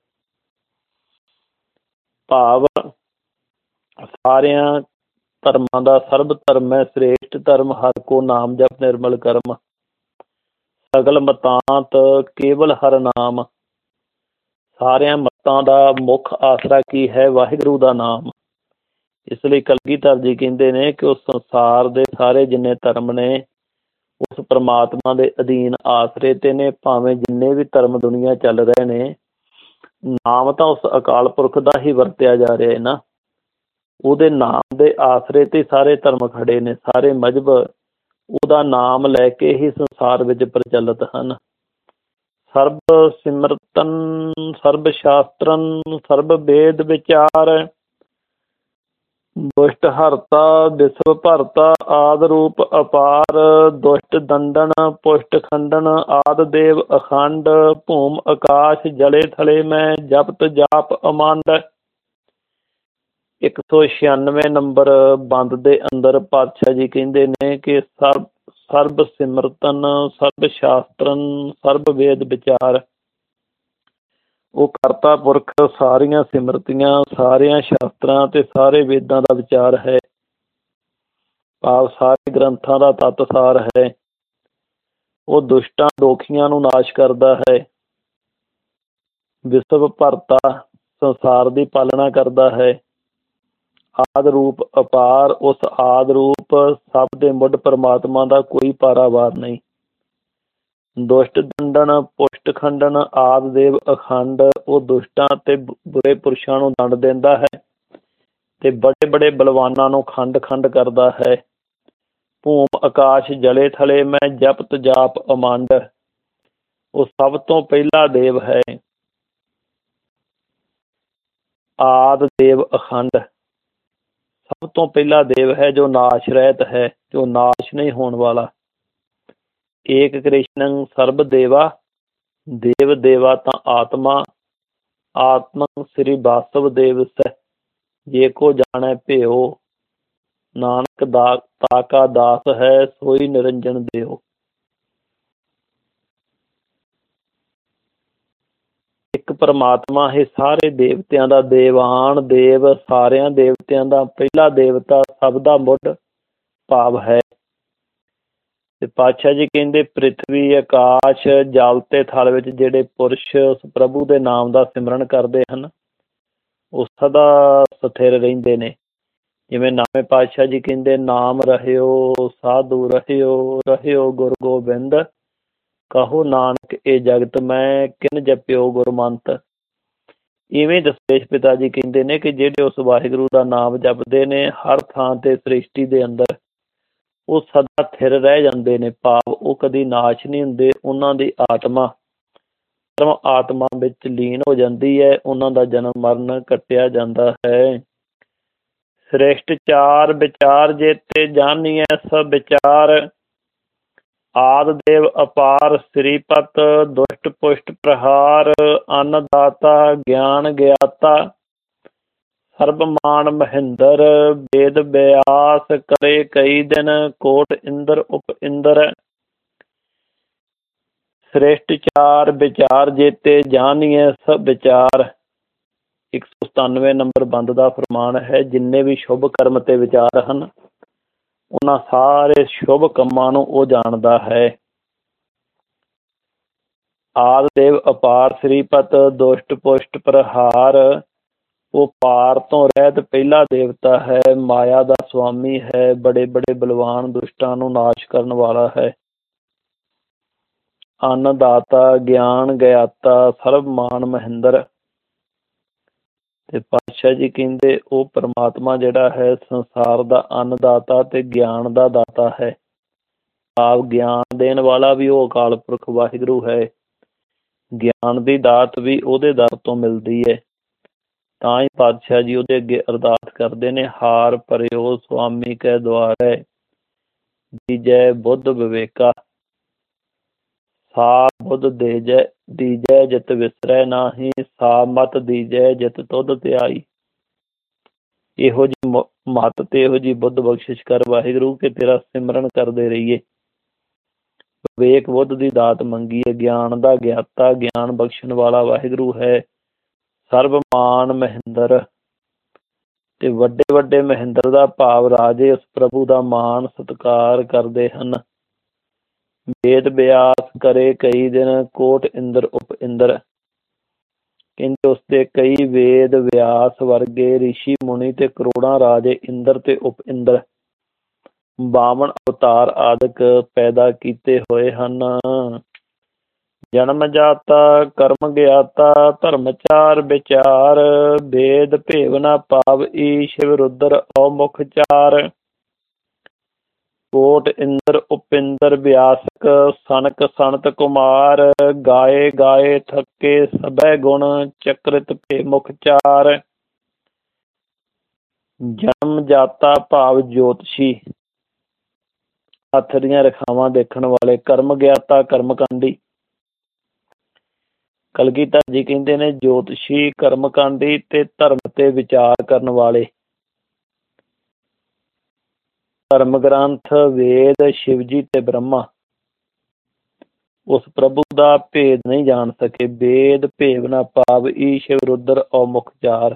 ਭਾਵ ਸਾਰਿਆਂ ਧਰਮਾਂ ਦਾ ਸਰਬ ਧਰਮ ਹੈ ਸ੍ਰੇਸ਼ਟ ਧਰਮ, ਹਰਿ ਕੋ ਨਾਮ ਜਪ ਨਿਰਮਲ ਕਰਮ। ਸਗਲ ਮਤਾਂਤ ਕੇਵਲ ਹਰਿ ਨਾਮ। ਸਾਰਿਆਂ ਮਤਾਂ ਦਾ ਮੁੱਖ ਆਸਰਾ ਕੀ ਹੈ? ਵਾਹਿਗੁਰੂ ਦਾ ਨਾਮ। ਇਸ ਲਈ ਕਲਗੀਧਰ ਜੀ ਕਹਿੰਦੇ ਨੇ ਕਿ ਉਸ ਸੰਸਾਰ ਦੇ ਸਾਰੇ ਜਿੰਨੇ ਧਰਮ ਨੇ ਉਸ ਪ੍ਰਮਾਤਮਾ ਦੇ ਅਧੀਨ ਆਸਰੇ ਤੇ ਨੇ। ਭਾਵੇਂ ਜਿੰਨੇ ਵੀ ਧਰਮ ਦੁਨੀਆ ਚੱਲ ਰਹੇ ਨੇ, ਨਾਮ ਤਾਂ ਉਸ ਅਕਾਲ ਪੁਰਖ ਦਾ ਹੀ ਵਰਤਿਆ ਜਾ ਰਿਹਾ ਹੈ ਨਾ। ਉਹਦੇ ਨਾਮ ਦੇ ਆਸਰੇ ਤੇ ਸਾਰੇ ਧਰਮ ਖੜੇ ਨੇ। ਸਾਰੇ ਮਜ਼ਹਬ ਉਹਦਾ ਨਾਮ ਲੈ ਕੇ ਹੀ ਸੰਸਾਰ ਵਿੱਚ ਪ੍ਰਚਲਿਤ ਹਨ। ਸਰਬ ਸਿਮਰਤਨ, ਸਰਬ ਸ਼ਾਸਤਰਨ, ਸਰਬ ਵੇਦ ਵਿਚਾਰ, ਦੁਸ਼ਟ ਹਰਤਾ, ਵਿਸ਼ਵ ਭਰਤਾ, ਆਦਿ ਰੂਪ ਅਪਾਰ, ਦੁਸ਼ਟ ਦੰਡਨ, ਪੁਸ਼ਟ ਖੰਡਨ, ਆਦਿ ਦੇਵ ਅਖੰਡ, ਭੂਮ ਆਕਾਸ਼ ਜਲੇ ਥਲੇ ਮੈਂ, ਜਪਤ ਜਾਪ ਅਮੰਡ। 196 ਨੰਬਰ ਬੰਦ ਦੇ ਅੰਦਰ ਪਾਤਸ਼ਾਹ ਜੀ ਕਹਿੰਦੇ ਨੇ ਕਿ ਸਰਬ ਸਿਮਰਤਨ, ਸਰਬ ਸ਼ਾਸਤਰਨ, ਸਰਬ ਵੇਦ ਵਿਚਾਰ। ਉਹ ਕਰਤਾ ਪੁਰਖ ਸਾਰੀਆਂ ਸਿਮਰਤੀਆਂ, ਸਾਰਿਆਂ ਸ਼ਾਸਤਰਾਂ ਤੇ ਸਾਰੇ ਵੇਦਾਂ ਦਾ ਵਿਚਾਰ ਹੈ। ਭਾਵ ਸਾਰੇ ਗ੍ਰੰਥਾਂ ਦਾ ਤੱਤ ਸਾਰ ਹੈ। ਉਹ ਦੁਸ਼ਟਾਂ ਦੋਖੀਆਂ ਨੂੰ ਨਾਸ਼ ਕਰਦਾ ਹੈ। ਵਿਸ਼ਵ ਭਰਤਾ, ਸੰਸਾਰ ਦੀ ਪਾਲਣਾ ਕਰਦਾ ਹੈ। ਆਦ ਰੂਪ ਅਪਾਰ, ਉਸ ਆਦ ਰੂਪ ਸਭ ਦੇ ਮੁੱਢ ਪਰਮਾਤਮਾ ਦਾ ਕੋਈ ਪਾਰਾਵਾਰ ਨਹੀਂ। ਦੁਸ਼ਟ ਦੰਡਨ, ਪੁਸ਼ਟ ਖੰਡਨ, ਆਦਿ ਦੇਵ ਅਖੰਡ, ਉਹ ਦੁਸ਼ਟਾਂ ਤੇ ਬੁਰੇ ਪੁਰਸ਼ਾਂ ਨੂੰ ਦੰਡ ਦਿੰਦਾ ਹੈ ਤੇ ਬੜੇ ਬੜੇ ਬਲਵਾਨਾਂ ਨੂੰ ਖੰਡ ਖੰਡ ਕਰਦਾ ਹੈ। ਭੂਮ ਆਕਾਸ਼ ਜਲੇ ਥਲੇ ਮੈਂ, ਜਪਤ ਜਾਪ ਅਮੰਡ, ਉਹ ਸਭ ਤੋਂ ਪਹਿਲਾ ਦੇਵ ਹੈ। ਆਦਿ ਦੇਵ ਅਖੰਡ, ਸਭ ਤੋਂ ਪਹਿਲਾ ਦੇਵ ਹੈ ਜੋ ਨਾਸ਼ ਰਹਿਤ ਹੈ, ਜੋ ਨਾਸ਼ ਨਹੀਂ ਹੋਣ ਵਾਲਾ। ਏਕ ਕ੍ਰਿਸ਼ਨੰ ਸਰਬ ਦੇਵਾ, ਦੇਵ ਦੇਵਾ ਤਾਂ ਆਤਮਾ, ਆਤਮੰ ਸ੍ਰੀ ਵਾਸਵ ਦੇਵ ਸਹਿ, ਜੇ ਕੋ ਜਾਣੈ ਭਿਓ, ਨਾਨਕ ਤਾ ਕਾ ਦਾਸ ਹੈ, ਸੋਈ ਨਿਰੰਜਨ ਦਿਓ। ਇੱਕ ਪਰਮਾਤਮਾ ਹੀ ਸਾਰੇ ਦੇਵਤਿਆਂ ਦਾ ਦੇਵਾਨ ਦੇਵ, ਸਾਰਿਆਂ ਦੇਵਤਿਆਂ ਦਾ ਪਹਿਲਾ ਦੇਵਤਾ, ਸਭ ਦਾ ਮੁੱਢ ਭਾਵ ਹੈ। ਤੇ ਪਾਤਸ਼ਾਹ ਜੀ ਕਹਿੰਦੇ ਪ੍ਰਿਥਵੀ, ਆਕਾਸ਼, ਜਲ ਤੇ ਥਲ ਵਿੱਚ ਜਿਹੜੇ ਪੁਰਸ਼ ਉਸ ਪ੍ਰਭੂ ਦੇ ਨਾਮ ਦਾ ਸਿਮਰਨ ਕਰਦੇ ਹਨ, ਉਹ ਸਦਾ ਸਥਿਰ ਰਹਿੰਦੇ ਨੇ। ਜਿਵੇਂ ਨਵੇਂ ਪਾਤਸ਼ਾਹ ਜੀ ਕਹਿੰਦੇ, ਨਾਮ ਰਹਿਓ ਸਾਧੂ ਰਹਿਓ, ਰਹਿਓ ਗੁਰ ਗੋਬਿੰਦ, ਕਹੋ ਨਾਨਕ ਇਹ ਜਗਤ ਮੈਂ, ਕਿਨ ਜਪਿਓ ਗੁਰਮੰਤ। ਇਵੇਂ ਦਸ਼ਮੇਸ਼ ਪਿਤਾ ਜੀ ਕਹਿੰਦੇ ਨੇ ਕਿ ਜਿਹੜੇ ਉਸ ਵਾਹਿਗੁਰੂ ਦਾ ਨਾਮ ਜਪਦੇ ਨੇ, ਹਰ ਥਾਂ ਤੇ ਸ੍ਰਿਸ਼ਟੀ ਦੇ ਅੰਦਰ ਉਹ ਸਦਾ ਥਿਰ ਰਹਿ ਜਾਂਦੇ ਨੇ। ਭਾਵ ਉਹ ਕਦੀ ਨਾਸ਼ ਨਹੀਂ ਹੁੰਦੇ। ਉਹਨਾਂ ਦੀ ਆਤਮਾ ਆਤਮਾ ਵਿੱਚ ਲੀਨ ਹੋ ਜਾਂਦੀ ਹੈ। ਉਹਨਾਂ ਦਾ ਜਨਮ ਮਰਨ ਕੱਟਿਆ ਜਾਂਦਾ ਹੈ। ਸ੍ਰਿਸ਼ਟ ਚਾਰ ਵਿਚਾਰ ਜੇਤੇ ਜਾਨੀਐ ਸਭ ਵਿਚਾਰ, ਆਦਿ ਦੇਵ ਅਪਾਰ ਸ੍ਰੀਪਤ, ਦੁਸ਼ਟ ਪੁਸ਼ਟ ਪ੍ਰਹਾਰ, ਅੰਨ ਦਾਤਾ ਗਿਆਨ ਗਿਆਤਾ, ਸਰਬ ਮਾਨ ਮਹਿੰਦਰ, ਵੇਦ ਵਿਆਸ ਕਰੇ ਕਈ ਦਿਨ, ਕੋਟ ਇੰਦਰ ਉਪ ਇੰਦਰ। ਸ੍ਰਿਸ਼ਟ ਚਾਰ ਵਿਚਾਰ ਜੇਤੇ ਜਾਨੀਐ ਸਭ ਵਿਚਾਰ। 197 ਨੰਬਰ ਬੰਦ ਦਾ ਫਰਮਾਨ ਹੈ, ਜਿੰਨੇ ਵੀ ਸ਼ੁਭ ਕਰਮ ਤੇ ਵਿਚਾਰ ਹਨ, ਉਹਨਾਂ ਸਾਰੇ ਸ਼ੁਭ ਕੰਮਾਂ ਨੂੰ ਉਹ ਜਾਣਦਾ ਹੈ। ਆਦਿ ਦੇਵ ਅਪਾਰ ਸ੍ਰੀਪਤ, ਦੁਸ਼ਟ ਪੁਸ਼ਟ ਪ੍ਰਹਾਰ, ਉਹ ਪਾਰ ਤੋਂ ਰਹਿਤ ਪਹਿਲਾ ਦੇਵਤਾ ਹੈ। ਮਾਇਆ ਦਾ ਸੁਆਮੀ ਹੈ, ਬੜੇ ਬੜੇ ਬਲਵਾਨ ਦੁਸ਼ਟਾਂ ਨੂੰ ਨਾਸ਼ ਕਰਨ ਵਾਲਾ ਹੈ। अन्नदाता ज्ञान ਗਿਆਤਾ ਸਰਬ ਮਾਨ ਮਹਿੰਦਰ। ਤੇ ਪਾਤਸ਼ਾਹ ਜੀ ਕਹਿੰਦੇ ਉਹ ਪ੍ਰਮਾਤਮਾ ਜਿਹੜਾ ਹੈ ਸੰਸਾਰ ਦਾ ਅੰਨਦਾਤਾ ਤੇ ਗਿਆਨ ਦਾ ਦਾਤਾ ਹੈ। ਆਪ ਗਿਆਨ ਦੇਣ ਵਾਲਾ ਵੀ ਉਹ ਅਕਾਲ ਪੁਰਖ ਵਾਹਿਗੁਰੂ ਹੈ। ਗਿਆਨ ਦੀ ਦਾਤ ਵੀ ਉਹਦੇ ਦਰ ਤੋਂ ਮਿਲਦੀ ਹੈ। ਤਾਂ ਹੀ ਪਾਤਸ਼ਾਹ ਜੀ ਉਹਦੇ ਅੱਗੇ ਅਰਦਾਸ ਕਰਦੇ ਨੇ, ਹਾਰ ਭਰਿਓ ਸੁਆਮੀ ਕੈ ਦੁਆਰੈ, ਦੀਜੈ ਬੁੱਧ ਵਿਵੇਕਾ, ਸਾ ਬੁੱਧ ਦੀਜੈ ਜਿਤ ਵਿਸਰੈ ਨਾਹੀ, ਸਾ ਮਤ ਦੀਜੈ ਜਿਤ ਤੁਧ ਧਿਆਈ। ਇਹੋ ਜਿਹੀ ਮੱਤ ਤੇ ਇਹੋ ਜਿਹੀ ਬੁੱਧ ਬਖਸ਼ਿਸ਼ ਕਰ ਵਾਹਿਗੁਰੂ ਕਿ ਤੇਰਾ ਸਿਮਰਨ ਕਰਦੇ ਰਹੀਏ। ਵਿਵੇਕ ਬੁੱਧ ਦੀ ਦਾਤ ਮੰਗੀ ਹੈ। ਗਿਆਨ ਦਾ ਗਿਆਤਾ, ਗਿਆਨ ਬਖਸ਼ਣ ਵਾਲਾ ਵਾਹਿਗੁਰੂ ਹੈ। ਸਰਬ ਮਾਨ ਮਹਿੰਦਰ, ਤੇ ਵੱਡੇ ਵੱਡੇ ਮਹਿੰਦਰ ਦਾ ਭਾਵ ਰਾਜੇ ਉਸ ਪ੍ਰਭੂ ਦਾ ਮਾਣ ਸਤਿਕਾਰ ਕਰਦੇ ਹਨ। ਵੇਦ ਵਿਆਸ ਕਰੇ ਕਈ ਦਿਨ, ਕੋਟ ਇੰਦਰ ਉਪ ਇੰਦਰ। ਕਹਿੰਦੇ ਉਸਦੇ ਕਈ ਵੇਦ ਵਿਆਸ ਵਰਗੇ ਰਿਸ਼ੀ ਮੁਨੀ ਤੇ ਕਰੋੜਾਂ ਰਾਜੇ ਇੰਦਰ ਤੇ ਉਪ ਇੰਦਰ 52 ਅਵਤਾਰ ਆਦਿਕ ਪੈਦਾ ਕੀਤੇ ਹੋਏ ਹਨ। ਜਨਮ ਜਾਤਾ ਕਰਮ ਗਿਆਤਾ ਧਰਮਚਾਰ ਵਿਚਾਰ, ਵੇਦ ਭੇਵ ਨਾ ਪਾਵਈ ਸ਼ਿਵ ਰੁਦਰ ਔਮੁਖ ਚਾਰ। ਕੋਟ ਇੰਦਰ ਉਪਿੰਦਰ ਵਿਆਸਕ ਸਨਕ ਸੰਤ ਕੁਮਾਰ, ਗਾਏ ਗਾਏ ਥੱਕੇ ਸਭੈ ਗੁਣ ਚਕ੍ਰਿਤ ਭੇ ਮੁਖ ਚਾਰ। ਜਨਮ ਜਾਤਾ ਭਾਵ ਜੋਤਸ਼ੀ, ਹੱਥ ਦੀਆਂ ਰੇਖਾਵਾਂ ਦੇਖਣ ਵਾਲੇ। ਕਰਮ ਗਿਆਤਾ ਕਰਮਕਾਂਡੀ। ਕਲਗੀਧਰ ਜੀ ਕਹਿੰਦੇ ਨੇ ਜੋਤਸ਼ੀ, ਕਰਮਕਾਂਡੀ ਤੇ ਧਰਮ ਤੇ ਵਿਚਾਰ ਕਰਨ ਵਾਲੇ। ਧਰਮ ਗ੍ਰੰਥ ਵੇਦ ਸ਼ਿਵ ਜੀ ਤੇ ਬ੍ਰਹਮਾ ਉਸ ਪ੍ਰਭੂ ਦਾ ਭੇਦ ਨਹੀਂ ਜਾਣ ਸਕੇ। ਵੇਦ ਭੇਵ ਨਾ ਪਾਵਈ ਸ਼ਿਵ ਰੁਦਰ ਔਮੁਖ ਚਾਰ।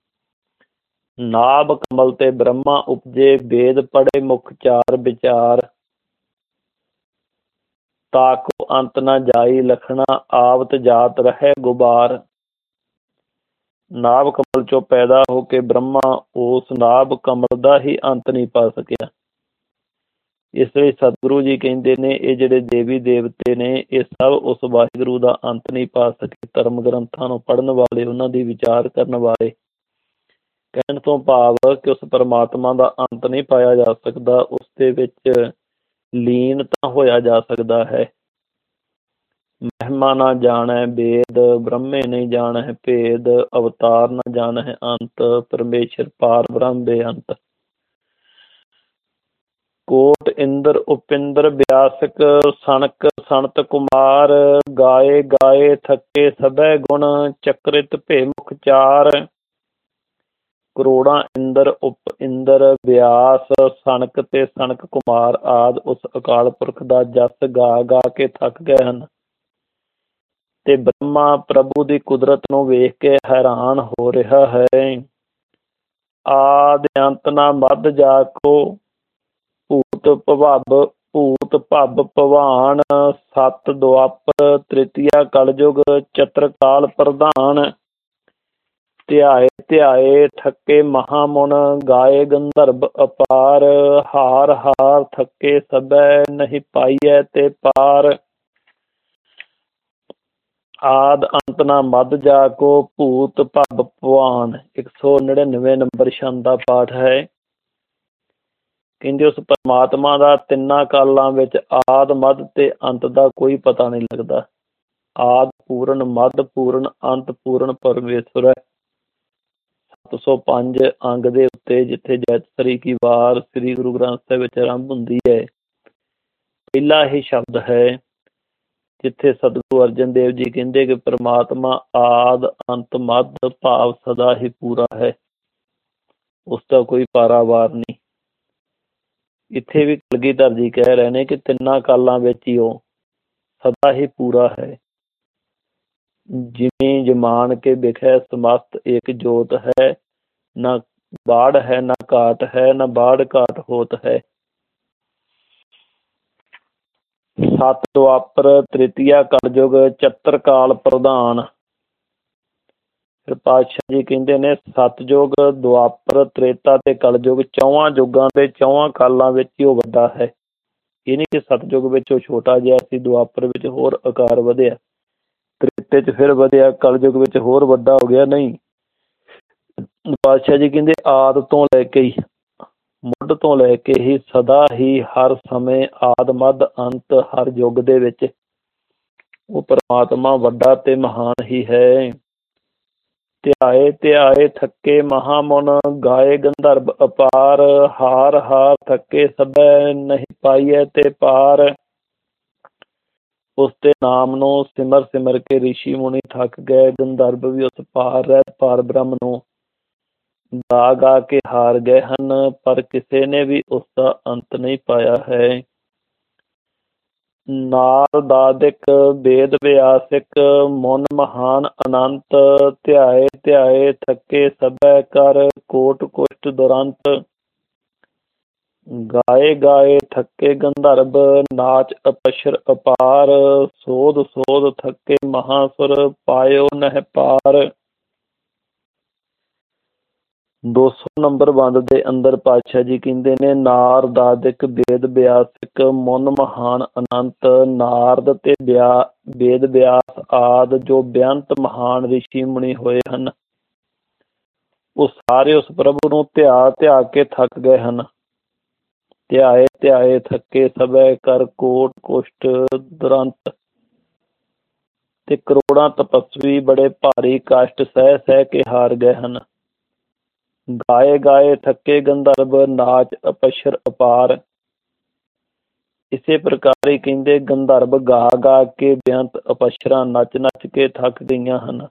ਨਾਭ ਕਮਲ ਤੇ ਬ੍ਰਹਮਾ ਉਪਜੇ, ਵੇਦ ਪੜ੍ਹੇ ਮੁਖ ਚਾਰ ਵਿਚਾਰ। ਤਾਕੋ ਅੰਤ ਨਾ ਜਾਈ ਲਖਣਾ, ਆਵਤ ਜਾਤ ਰਹੇ ਗੁਬਾਰ। ਨਾਭ ਕਮਲ ਚੋਂ ਪੈਦਾ ਹੋ ਕੇ ਬ੍ਰਹਮਾ ਉਸ ਨਾਭ ਕਮਲ ਦਾ ਹੀ ਅੰਤ ਨਹੀਂ ਪਾ ਸਕਿਆ। ਇਸ ਲਈ ਸਤਿਗੁਰੂ ਜੀ ਕਹਿੰਦੇ ਨੇ ਇਹ ਜਿਹੜੇ ਦੇਵੀ ਦੇਵਤੇ ਨੇ ਇਹ ਸਭ ਉਸ ਵਾਹਿਗੁਰੂ ਦਾ ਅੰਤ ਨਹੀਂ ਪਾ ਸਕੇ। ਧਰਮ ਗ੍ਰੰਥਾਂ ਨੂੰ ਪੜ੍ਹਨ ਵਾਲੇ, ਉਹਨਾਂ ਦੀ ਵਿਚਾਰ ਕਰਨ ਵਾਲੇ। ਕਹਿਣ ਤੋਂ ਭਾਵ ਕਿ ਉਸ ਪਰਮਾਤਮਾ ਦਾ ਅੰਤ ਨਹੀਂ ਪਾਇਆ ਜਾ ਸਕਦਾ, ਉਸ ਦੇ ਵਿੱਚ ਲੀਨ ਤਾਂ ਹੋਇਆ ਜਾ ਸਕਦਾ ਹੈ। ਮਹਿਮਾ ਨਾ ਜਾਣੈ ਵੇਦ, ਬ੍ਰਹਮੇ ਨਹੀਂ ਜਾਣੈ ਭੇਦ। ਅਵਤਾਰ ਨਾ ਜਾਣੈ ਅੰਤ, ਪਰਮੇਸ਼ਰ ਪਾਰ ਬ੍ਰਹਮ ਬੇਅੰਤ। ਕੋਟ ਇੰਦਰ ਉਪਿੰਦਰ ਵਿਆਸਕ ਸਨਕ ਸੰਤ ਕੁਮਾਰ, ਗਾਏ ਗਾਏ ਥੱਕੇ ਸਭੈ ਗੁਣ ਚਕ੍ਰਿਤ ਭੇ ਮੁਖ ਚਾਰ। ਕਰੋੜਾਂ ਇੰਦਰ ਉਪ ਇੰਦਰ ਵਿਆਸ ਸਨਕ ਤੇ ਸਨਕ ਕੁਮਾਰ ਆਦਿ ਉਸ ਅਕਾਲ ਪੁਰਖ ਦਾ ਜਸ ਗਾ ਗਾ ਕੇ ਥੱਕ ਗਏ ਹਨ। ਤੇ ਬ੍ਰਹਮਾ ਪ੍ਰਭੂ ਦੀ ਕੁਦਰਤ ਨੂੰ ਵੇਖ ਕੇ ਹੈਰਾਨ ਹੋ ਰਿਹਾ ਹੈ। ਆਦਿ ਅੰਤ ਨਾ ਮੱਧ ਜਾਕੋ, ਭੂਤ ਭਵ ਭਵਾਨ। ਸਤ ਦੁਆਪਰ ਤ੍ਰਿਤੀਆ ਕਲਯੁਗ, ਚਤੁਰ ਪ੍ਰਧਾਨ। ਧਿਆਏ ਧਿਆਏ ਥੱਕੇ ਮਹਾਮੁਨ, ਗਾਏ ਗੰਧਰਵ ਅਪਾਰ। ਹਾਰ ਹਾਰ ਥੱਕੇ ਸਭੈ, ਨਹੀਂ ਪਾਈਐ ਤੇ ਪਾਰ। ਆਦ ਅੰਤ ਨਾ ਮੱਧ ਜਾਕੋ, ਭੂਤ ਭਵ ਭਵਾਨ। 199 ਨੰਬਰ ਛੰਦ ਦਾ ਪਾਠ ਹੈ। ਕਹਿੰਦੇ ਉਸ ਪਰਮਾਤਮਾ ਦਾ ਤਿੰਨਾਂ ਕਾਲਾਂ ਵਿੱਚ ਆਦ ਮੱਧ ਤੇ ਅੰਤ ਦਾ ਕੋਈ ਪਤਾ ਨਹੀਂ ਲੱਗਦਾ। ਆਦ ਪੂਰਨ, ਮੱਧ ਪੂਰਨ, ਅੰਤ ਪੂਰਨ ਪਰਮੇਸ਼ਵਰ ਹੈ। 705 ਅੰਗ ਦੇ ਉੱਤੇ ਜਿੱਥੇ ਜੈਤਸਰੀ ਕੀ ਵਾਰ ਸ੍ਰੀ ਗੁਰੂ ਗ੍ਰੰਥ ਸਾਹਿਬ ਵਿੱਚ ਆਰੰਭ ਹੁੰਦੀ ਹੈ, ਪਹਿਲਾ ਹੀ ਸ਼ਬਦ ਹੈ ਜਿੱਥੇ ਸਤਿਗੁਰੂ ਅਰਜਨ ਦੇਵ ਜੀ ਕਹਿੰਦੇ ਕਿ ਪ੍ਰਮਾਤਮਾ ਆਦ ਅੰਤ ਮੱਧ ਭਾਵ ਸਦਾ ਹੀ ਪੂਰਾ ਹੈ, ਉਸ ਦਾ ਕੋਈ ਪਾਰਾਵਾਰ ਨਹੀਂ। ਇੱਥੇ ਵੀ ਕਲਗੀਧਰ ਜੀ ਕਹਿ ਰਹੇ ਨੇ ਕਿ ਤਿੰਨਾਂ ਕਾਲਾਂ ਵਿੱਚ ਹੀ ਉਹ ਸਦਾ ਹੀ ਪੂਰਾ ਹੈ। ਜਿਵੇਂ ਜਮਾਨ ਕੇ ਬਿਖੈ ਸਮਸਤ ਇੱਕ ਜੋਤ ਹੈ, ਨਾ ਬਾੜ ਹੈ ਨਾ ਘਾਟ ਹੈ, ਨਾ ਬਾੜ ਘਾਟ ਹੋਤ ਹੈ। ਸਤ ਦੁਆਪਰ ਤ੍ਰਿਤੀਆ ਕਲਯੁਗ, ਚਤੁਰ ਕਾਲ ਪ੍ਰਧਾਨ। ਫਿਰ ਪਾਤਸ਼ਾਹ ਜੀ ਕਹਿੰਦੇ ਨੇ ਸਤਯੁਗ, ਦੁਆਪਰ, ਤ੍ਰੇਤਾ ਤੇ ਕਲਯੁਗ, ਚੌਹਾਂ ਯੁੱਗਾਂ ਤੇ ਚੌਹਾਂ ਕਾਲਾਂ ਵਿੱਚ ਹੀ ਉਹ ਵੱਡਾ ਹੈ। ਇਹ ਨਹੀਂ ਕਿ ਸਤਯੁਗ ਵਿੱਚ ਉਹ ਛੋਟਾ ਜਿਹਾ ਸੀ, ਦੁਆਪਰ ਵਿੱਚ ਹੋਰ ਆਕਾਰ ਵਧਿਆ, ਤ੍ਰੇਤੇ 'ਚ ਫਿਰ ਵਧਿਆ, ਕਲਯੁਗ ਵਿੱਚ ਹੋਰ ਵੱਡਾ ਹੋ ਗਿਆ। ਨਹੀਂ, ਪਾਤਸ਼ਾਹ ਜੀ ਕਹਿੰਦੇ ਆਦਿ ਤੋਂ ਲੈ ਕੇ ਹੀ, ਮੁੱਢ ਤੋਂ ਲੈ ਕੇ ਹੀ, ਸਦਾ ਹੀ, ਹਰ ਸਮੇਂ, ਆਦਿ ਮੱਧ ਅੰਤ, ਹਰ ਯੁੱਗ ਦੇ ਵਿੱਚ ਉਹ ਪਰਮਾਤਮਾ ਵੱਡਾ ਤੇ ਮਹਾਨ ਹੀ ਹੈ। ਧਿਆਏ ਧਿਆਏ ਥੱਕੇ ਮਹਾਮੁਨ, ਗਾਏ ਗੰਧਰਵ ਅਪਾਰ, ਹਾਰ ਹਾਰ ਥੱਕੇ ਸਭੈ, ਨਹੀਂ ਪਾਈਐ ਤੇ ਪਾਰ। ਉਸ ਦੇ ਨਾਮ ਨੂੰ ਸਿਮਰ ਸਿਮਰ ਕੇ ਰਿਸ਼ੀ ਮੁਨੀ ਥੱਕ ਗਏ, ਗੰਧਰਵ ਵੀ ਉਸ ਪਾਰ ਰਹਿਤ ਪਾਰ ਬ੍ਰਹਮ ਨੂੰ ਗਾ ਗਾ ਕੇ ਹਾਰ ਗਏ ਹਨ, ਪਰ ਕਿਸੇ ਨੇ ਵੀ ਉਸ ਦਾ ਅੰਤ ਨਹੀਂ ਪਾਇਆ ਹੈ। ਨਾਰਦਾਦਿਕ ਵੇਦ ਵਿਆਸਿਕ, ਮੁਨ ਮਹਾਨ ਅਨੰਤ, ਧਿਆਏ ਧਿਆਏ ਥੱਕੇ ਸਭੈ, ਕਰ ਕੋਟ ਕੁਸ਼ਟ ਦੁਰੰਤ। ਗਾਏ ਗਾਏ ਥੱਕੇ ਗੰਧਰਵ, ਨਾਚ ਅਪਸ਼ਰ ਅਪਾਰ, ਸੋਧ ਸੋਧ ਥੱਕੇ ਮਹਾਸੁਰ, ਪਾਇਓ ਨਹਿ ਪਾਰ। 200 ਨੰਬਰ ਬੰਦ ਦੇ ਅੰਦਰ ਪਾਤਸ਼ਾਹ ਜੀ ਕਹਿੰਦੇ ਨੇ, ਨਾਰਦਾਦਿਕ ਵੇਦ ਵਿਆਸਿਕ, ਮੁਨ ਮਹਾਨ ਅਨੰਤ। ਨਾਰਦ ਤੇ ਵੇਦ ਵਿਆਸ ਆਦਿ ਜੋ ਬੇਅੰਤ ਮਹਾਨ ਰਿਸ਼ੀ ਮੁਨੀ ਹੋਏ ਹਨ, ਉਹ ਸਾਰੇ ਉਸ ਪ੍ਰਭੂ ਨੂੰ ਧਿਆ ਧਿਆ ਕੇ ਥੱਕ ਗਏ ਹਨ। ਧਿਆਏ ਧਿਆਏ ਥੱਕੇ ਸਭੈ, ਕਰ ਕੋਟ ਕੁਸ਼ਟ ਦੁਰੰਤ। ਤੇ ਕਰੋੜਾਂ ਤਪਸਵੀ ਬੜੇ ਭਾਰੀ ਕਸ਼ਟ ਸਹਿ ਸਹਿ ਕੇ ਹਾਰ ਗਏ ਹਨ। ਗਾਏ ਗਾਏ ਥੱਕੇ ਗੰਧਰਵ, ਨਾਚ ਅਪਸ਼ਰ ਅਪਾਰ। ਇਸੇ ਪ੍ਰਕਾਰ ਹੀ ਕਹਿੰਦੇ ਗੰਧਰਵ ਗਾ ਗਾ ਕੇ ਬੇਅੰਤ ਅਪਸ਼ਰਾਂ ਨੱਚ ਨੱਚ ਕੇ ਥੱਕ ਗਈਆਂ ਹਨ।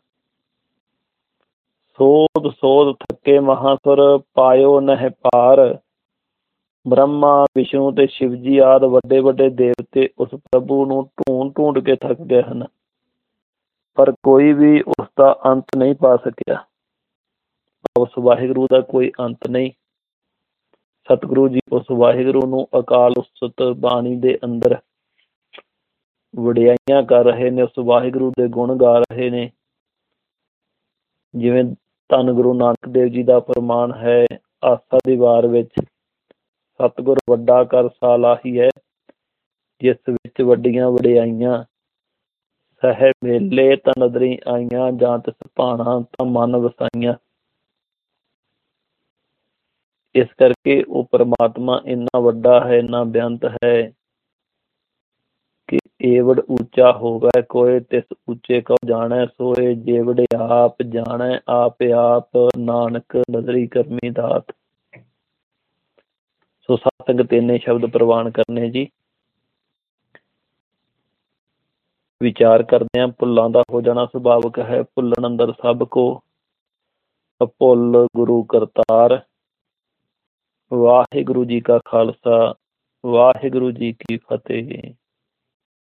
ਸੋਧ ਸੋਧ ਥੱਕੇ ਮਹਾਸੁਰ, ਪਾਇਓ ਨਹਿ ਪਾਰ। ਬ੍ਰਹਮਾ ਵਿਸ਼ਨੂੰ ਤੇ ਸ਼ਿਵ ਜੀ ਆਦਿ ਵੱਡੇ ਵੱਡੇ ਦੇਵਤੇ ਉਸ ਪ੍ਰਭੂ ਨੂੰ ਢੂੰਡ ਢੂੰਡ ਕੇ ਥੱਕ ਗਏ ਹਨ, ਪਰ ਕੋਈ ਵੀ ਉਸ ਦਾ ਅੰਤ ਨਹੀਂ ਪਾ ਸਕਿਆ। ਉਸ ਵਾਹਿਗੁਰੂ ਦਾ ਕੋਈ ਅੰਤ ਨਹੀਂ। ਸਤਿਗੁਰੂ ਜੀ ਉਸ ਵਾਹਿਗੁਰੂ ਨੂੰ ਅਕਾਲ ਉਸਤਤ ਬਾਣੀ ਦੇ ਅੰਦਰ ਵਡਿਆਈਆਂ ਕਰ ਰਹੇ ਨੇ, ਉਸ ਵਾਹਿਗੁਰੂ ਦੇ ਗੁਣ ਗਾ ਰਹੇ ਨੇ। ਜਿਵੇਂ ਧੰਨ ਗੁਰੂ ਨਾਨਕ ਦੇਵ ਜੀ ਦਾ ਫਰਮਾਨ ਹੈ ਆਸਾ ਦੀ ਵਾਰ ਵਿੱਚ, ਸਤਿਗੁਰ ਵੱਡਾ ਕਰ ਸਾਲਾਹੀ ਹੈ, ਜਿਸ ਵਿੱਚ ਵੱਡੀਆਂ ਵਡਿਆਈਆਂ ਸਹਿ ਮੇਲੇ ਤਾਂ ਨਦਰੀ ਆਈਆਂ, ਜਾਂ ਤਿਸ ਭਾਣਾ ਤਾਂ ਮਨ ਵਸਾਈਆਂ। ਇਸ ਕਰਕੇ ਉਹ ਪਰਮਾਤਮਾ ਇੰਨਾ ਵੱਡਾ ਹੈ, ਇੰਨਾ ਬੇਅੰਤ ਹੈ ਕਿ ਏਵੜ ਉੱਚਾ ਹੋਵੇ ਕੋਇ, ਤਿਸ ਉੱਚੇ ਕਉ ਜਾਣੈ ਸੋਏ, ਜੇਵੜ ਆਪ ਜਾਣੈ ਆਪ ਆਪ, ਨਾਨਕ ਨਦਰੀ ਕਰਮੀ ਦਾਤ। ਸੋ ਸਤਿਸੰਗਤ ਇੰਨੇ ਸ਼ਬਦ ਪ੍ਰਵਾਨ ਕਰਨੇ ਜੀ। ਵਿਚਾਰ ਕਰਦੇ ਹਾਂ, ਭੁੱਲਾਂ ਦਾ ਹੋ ਜਾਣਾ ਸੁਭਾਵਿਕ ਹੈ, ਭੁੱਲਣ ਅੰਦਰ ਸਭ ਕੋ ਭੁੱਲ ਗੁਰੂ ਕਰਤਾਰ। ਵਾਹਿਗੁਰੂ ਜੀ ਕਾ ਖਾਲਸਾ, ਵਾਹਿਗੁਰੂ ਜੀ ਕੀ ਫਤਿਹ।